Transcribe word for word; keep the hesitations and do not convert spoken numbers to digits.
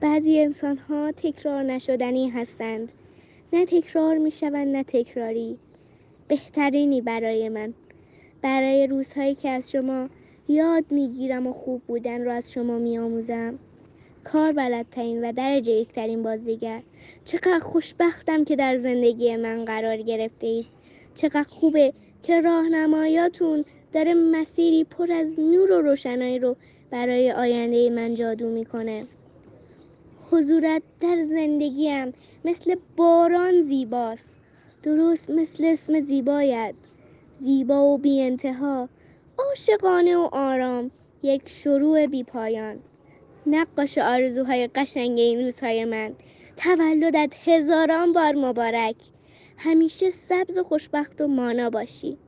بعضی انسان‌ها تکرار نشدنی هستند. نه تکرار می‌شوند نه تکراری. بهترینی برای من. برای روزهایی که از شما یاد میگیرم و خوب بودن را از شما میآموزم. کار بلدترین و درجه یکترین بازیگر. چقدر خوشبختم که در زندگی من قرار گرفته اید. چقدر خوبه که راهنماییاتون داره مسیری پر از نور و روشنایی رو برای آینده من جادو میکنه. حضورت در زندگیم مثل باران زیباست. درست مثل اسم زیبایت. زیبا و بی انتها، عاشقانه و آرام، یک شروع بی پایان. نقاش آرزوهای قشنگ این روزهای من، تولدت هزاران بار مبارک. همیشه سبز و خوشبخت و مانا باشی.